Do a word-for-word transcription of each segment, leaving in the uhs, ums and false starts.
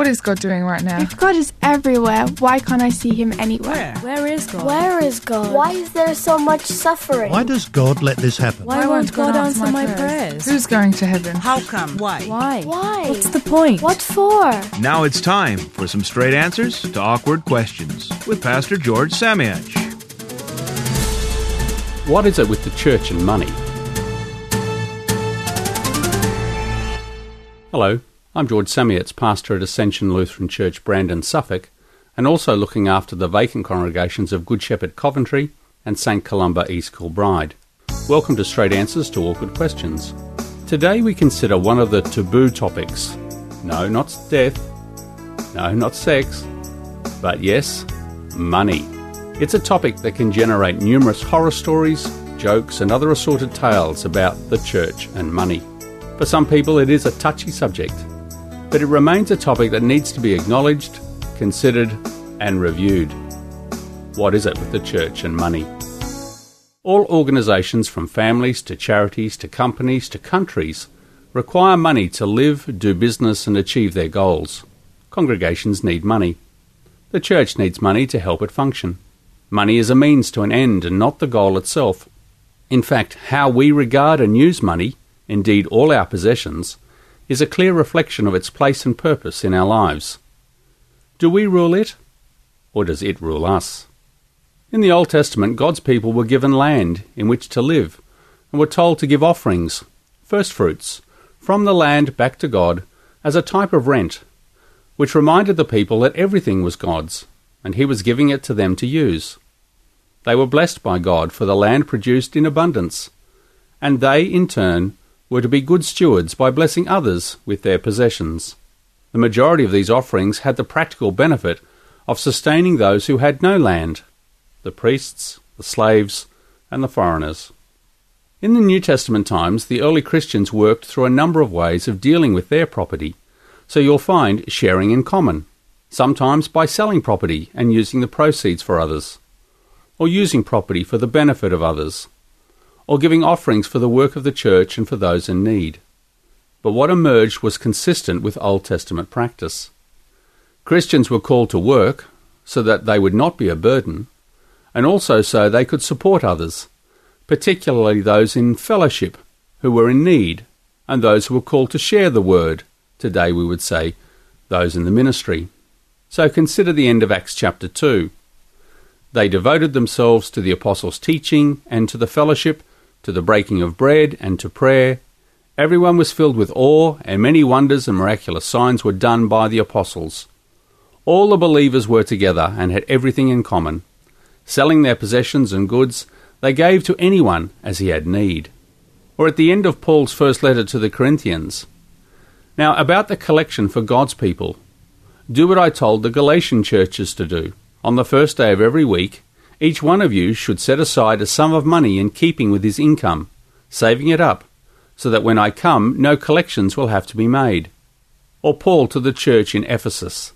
is God doing right now? If God is everywhere, why can't I see him anywhere? Where? Where is God? Where is God? Why is there so much suffering? Why does God let this happen? Why, Why won't God, God answer my prayers? prayers? Who's going to heaven? How come? Why? Why? Why? What's the point? What for? Now it's time for some straight answers to awkward questions with Pastor George Samiach. What is it with the church and money? Hello, I'm George Samiach, pastor at Ascension Lutheran Church, Brandon, Suffolk, and also looking after the vacant congregations of Good Shepherd, Coventry, and St Columba, East Kilbride. Welcome to Straight Answers to Awkward Questions. Today we consider one of the taboo topics. No, not death. No, not sex. But yes, money. It's a topic that can generate numerous horror stories, jokes, and other assorted tales about the church and money. For some people it is a touchy subject, but it remains a topic that needs to be acknowledged, considered, and reviewed. What is it with the church and money? All organisations, from families to charities to companies to countries, require money to live, do business, and achieve their goals. Congregations need money. The church needs money to help it function. Money is a means to an end and not the goal itself. In fact, how we regard and use money, indeed all our possessions, is a clear reflection of its place and purpose in our lives. Do we rule it, or does it rule us? In the Old Testament, God's people were given land in which to live and were told to give offerings, first fruits, from the land back to God as a type of rent, which reminded the people that everything was God's, and he was giving it to them to use. They were blessed by God for the land produced in abundance, and they, in turn, were to be good stewards by blessing others with their possessions. The majority of these offerings had the practical benefit of sustaining those who had no land, the priests, the slaves, and the foreigners. In the New Testament times, the early Christians worked through a number of ways of dealing with their property, so you'll find sharing in common, sometimes by selling property and using the proceeds for others, or using property for the benefit of others, or giving offerings for the work of the church and for those in need. But what emerged was consistent with Old Testament practice. Christians were called to work so that they would not be a burden, and also so they could support others, particularly those in fellowship who were in need, and those who were called to share the word, today we would say those in the ministry. So consider the end of Acts chapter two. They devoted themselves to the apostles' teaching and to the fellowship, to the breaking of bread and to prayer. Everyone was filled with awe, and many wonders and miraculous signs were done by the apostles. All the believers were together and had everything in common. Selling their possessions and goods, they gave to anyone as he had need. Or at the end of Paul's first letter to the Corinthians. Now, about the collection for God's people, do what I told the Galatian churches to do. On the first day of every week, each one of you should set aside a sum of money in keeping with his income, saving it up, so that when I come, no collections will have to be made. Or Paul to the church in Ephesus.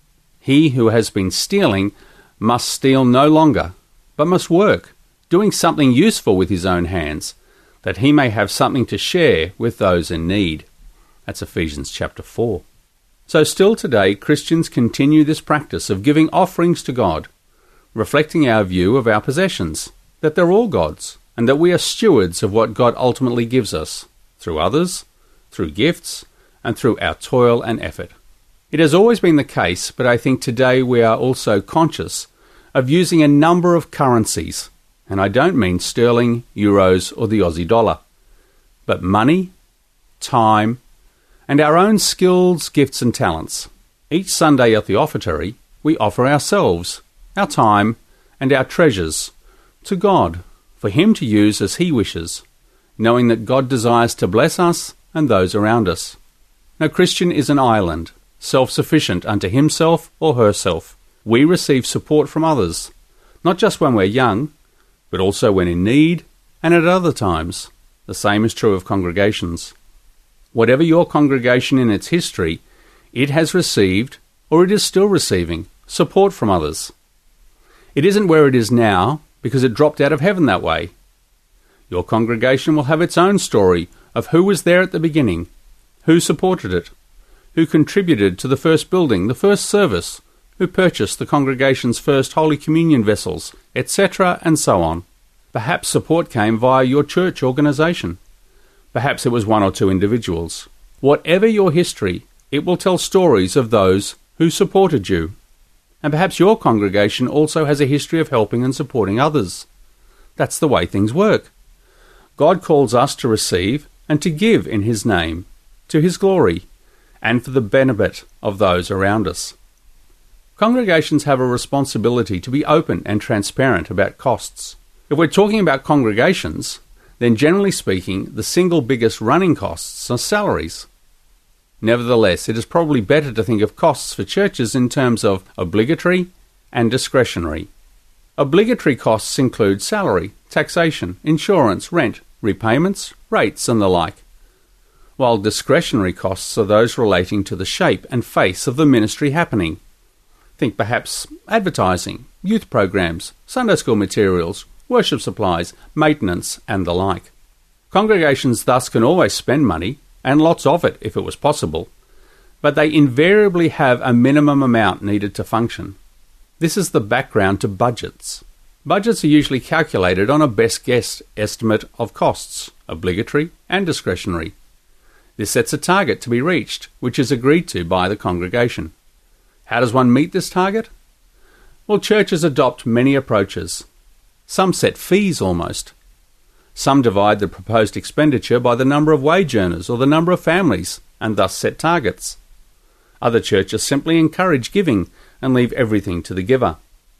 He who has been stealing must steal no longer, but must work, doing something useful with his own hands, that he may have something to share with those in need. That's Ephesians chapter four. So still today, Christians continue this practice of giving offerings to God, reflecting our view of our possessions, that they're all God's, and that we are stewards of what God ultimately gives us, through others, through gifts, and through our toil and effort. It has always been the case, but I think today we are also conscious of using a number of currencies, and I don't mean sterling, euros, or the Aussie dollar, but money, time, and our own skills, gifts and talents. Each Sunday at the offertory, we offer ourselves, our time, and our treasures to God, for him to use as he wishes, knowing that God desires to bless us and those around us. No Christian is an island, self-sufficient unto himself or herself. We receive support from others, not just when we're young, but also when in need and at other times. The same is true of congregations. Whatever your congregation in its history, it has received, or it is still receiving, support from others. It isn't where it is now because it dropped out of heaven that way. Your congregation will have its own story of who was there at the beginning, who supported it, who contributed to the first building, the first service, who purchased the congregation's first Holy Communion vessels, et cetera, and so on. Perhaps support came via your church organisation. Perhaps it was one or two individuals. Whatever your history, it will tell stories of those who supported you. And perhaps your congregation also has a history of helping and supporting others. That's the way things work. God calls us to receive and to give in His name, to His glory, and for the benefit of those around us. Congregations have a responsibility to be open and transparent about costs. If we're talking about congregations, then generally speaking, the single biggest running costs are salaries. Nevertheless, it is probably better to think of costs for churches in terms of obligatory and discretionary. Obligatory costs include salary, taxation, insurance, rent, repayments, rates, and the like, while discretionary costs are those relating to the shape and face of the ministry happening. Think perhaps advertising, youth programs, Sunday school materials, worship supplies, maintenance, and the like. Congregations thus can always spend money, and lots of it if it was possible, but they invariably have a minimum amount needed to function. This is the background to budgets. Budgets are usually calculated on a best guess estimate of costs, obligatory and discretionary. This sets a target to be reached, which is agreed to by the congregation. How does one meet this target? Well, churches adopt many approaches. Some set fees almost. Some divide the proposed expenditure by the number of wage earners or the number of families, and thus set targets. Other churches simply encourage giving and leave everything to the giver.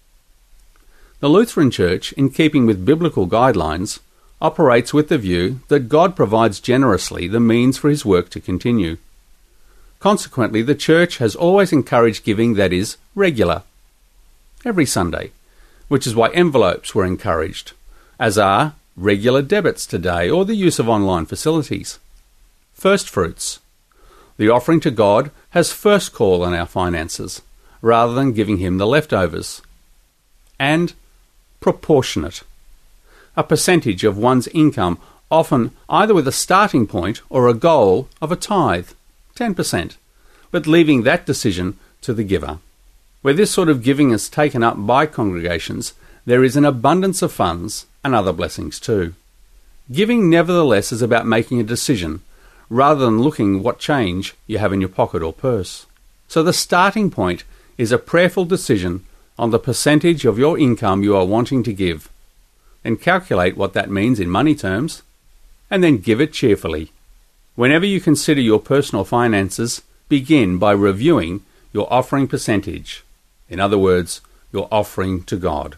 The Lutheran Church, in keeping with biblical guidelines, operates with the view that God provides generously the means for His work to continue. Consequently, the Church has always encouraged giving that is regular, every Sunday, which is why envelopes were encouraged, as are regular debits today or the use of online facilities. First fruits. The offering to God has first call on our finances, rather than giving Him the leftovers. And proportionate. A percentage of one's income, often either with a starting point or a goal of a tithe, ten percent, but leaving that decision to the giver. Where this sort of giving is taken up by congregations, there is an abundance of funds and other blessings too. Giving, nevertheless, is about making a decision, rather than looking what change you have in your pocket or purse. So the starting point is a prayerful decision on the percentage of your income you are wanting to give. Then calculate what that means in money terms, and then give it cheerfully. Whenever you consider your personal finances, begin by reviewing your offering percentage. In other words, your offering to God.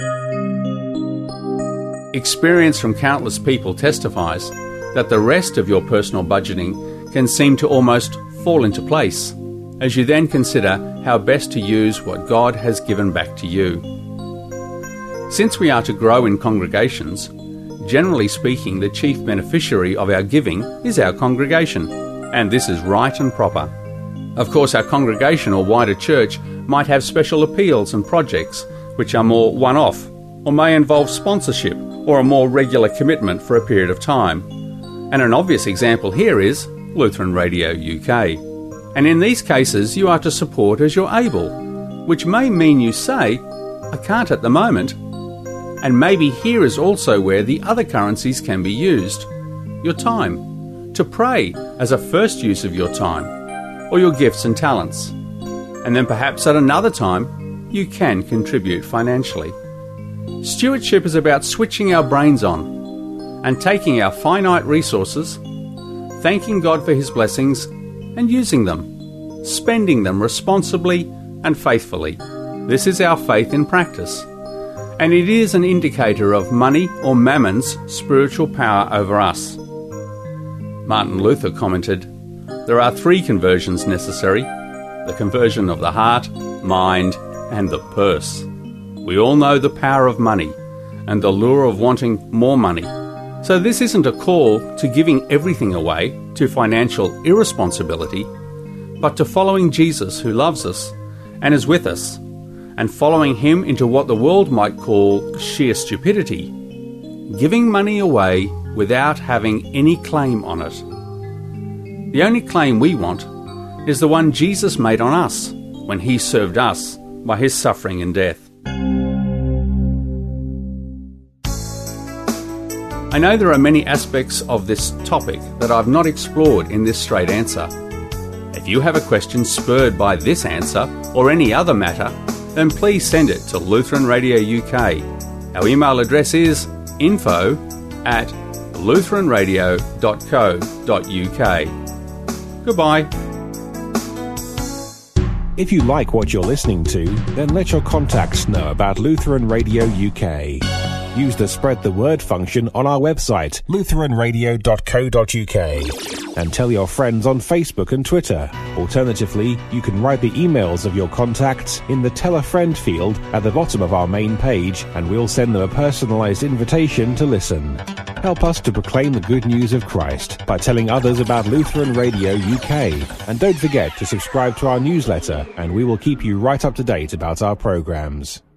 Experience from countless people testifies that the rest of your personal budgeting can seem to almost fall into place, as you then consider how best to use what God has given back to you. Since we are to grow in congregations, generally speaking, the chief beneficiary of our giving is our congregation, and this is right and proper. Of course, our congregation or wider church might have special appeals and projects which are more one-off, or may involve sponsorship or a more regular commitment for a period of time. And an obvious example here is Lutheran Radio U K. And in these cases, you are to support as you're able, which may mean you say, I can't at the moment. And maybe here is also where the other currencies can be used. Your time, to pray as a first use of your time, or your gifts and talents. And then perhaps at another time, you can contribute financially. Stewardship is about switching our brains on and taking our finite resources, thanking God for His blessings, and using them, spending them responsibly and faithfully. This is our faith in practice, and it is an indicator of money or mammon's spiritual power over us. Martin Luther commented, there are three conversions necessary: the conversion of the heart, mind, and the purse. We all know the power of money and the lure of wanting more money. So this isn't a call to giving everything away, to financial irresponsibility, but to following Jesus, who loves us and is with us, and following Him into what the world might call sheer stupidity, giving money away without having any claim on it. The only claim we want is the one Jesus made on us when he served us by his suffering and death. I know there are many aspects of this topic that I've not explored in this straight answer. If you have a question spurred by this answer or any other matter, then please send it to Lutheran Radio U K. Our email address is info at lutheran radio dot co dot u k. Goodbye. If you like what you're listening to, then let your contacts know about Lutheran Radio U K. Use the Spread the Word function on our website, lutheran radio dot co dot u k, and tell your friends on Facebook and Twitter. Alternatively, you can write the emails of your contacts in the Tell a Friend field at the bottom of our main page, and we'll send them a personalised invitation to listen. Help us to proclaim the good news of Christ by telling others about Lutheran Radio U K. And don't forget to subscribe to our newsletter, and we will keep you right up to date about our programmes.